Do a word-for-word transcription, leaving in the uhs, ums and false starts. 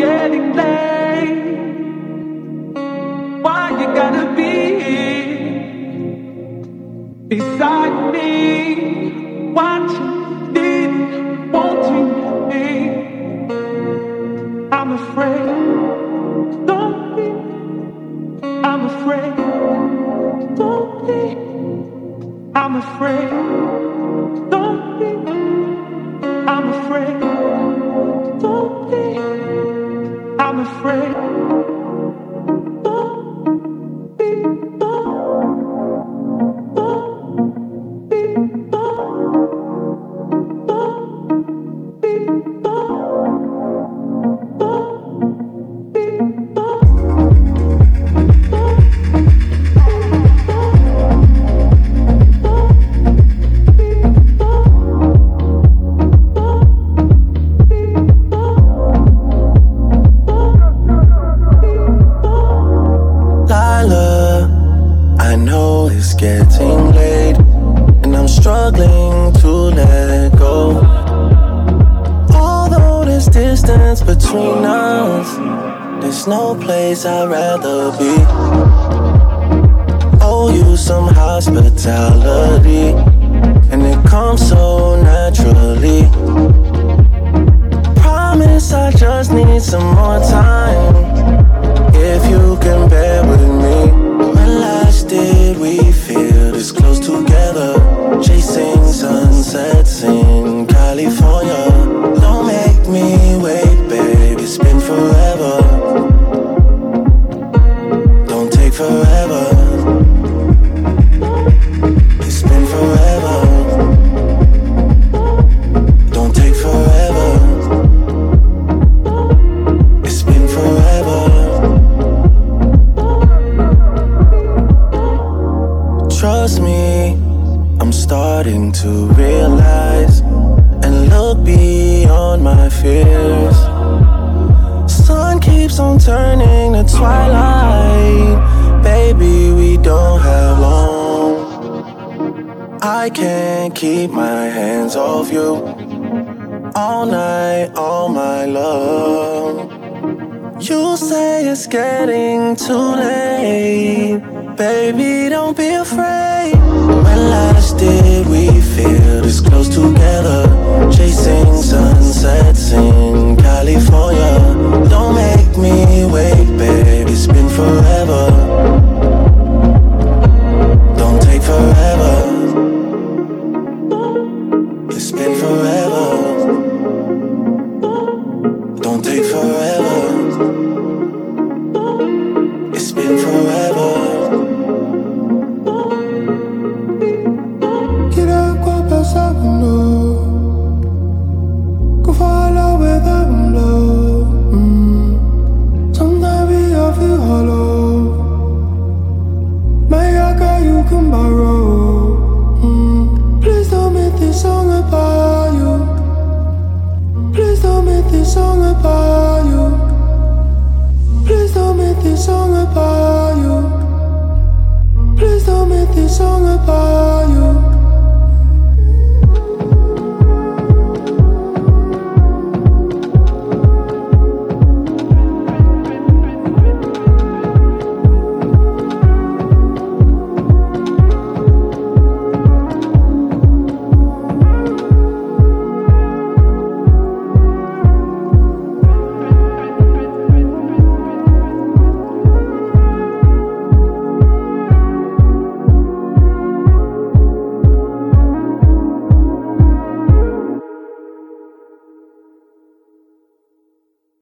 getting late. Why you gotta be beside me, watching, needing, wanting me? I'm afraid, don't be. I'm afraid, don't be. I'm afraid, don't be. I'm afraid, don't be. I'm afraid, don't be. Don't, don't be. Don't, don't be. Don't, don't be. Don't. Getting late, and I'm struggling to let go. Although there's distance between us, there's no place I'd rather be. Owe you some hospitality, and it comes so naturally. Promise I just need some more time. If you can bear with me. When last did we feel this close together? Chasing sunsets in California. Don't make me wait, babe, it's been forever. Don't take forever. It's been forever. Don't take forever. It's been forever. Trust me, I'm starting to realize and look beyond my fears. Sun keeps on turning to twilight. Baby, we don't have long. I can't keep my hands off you. All night, all my love. You say it's getting too late. Baby, don't be afraid. When last did we feel this close together? Chasing sunsets in California.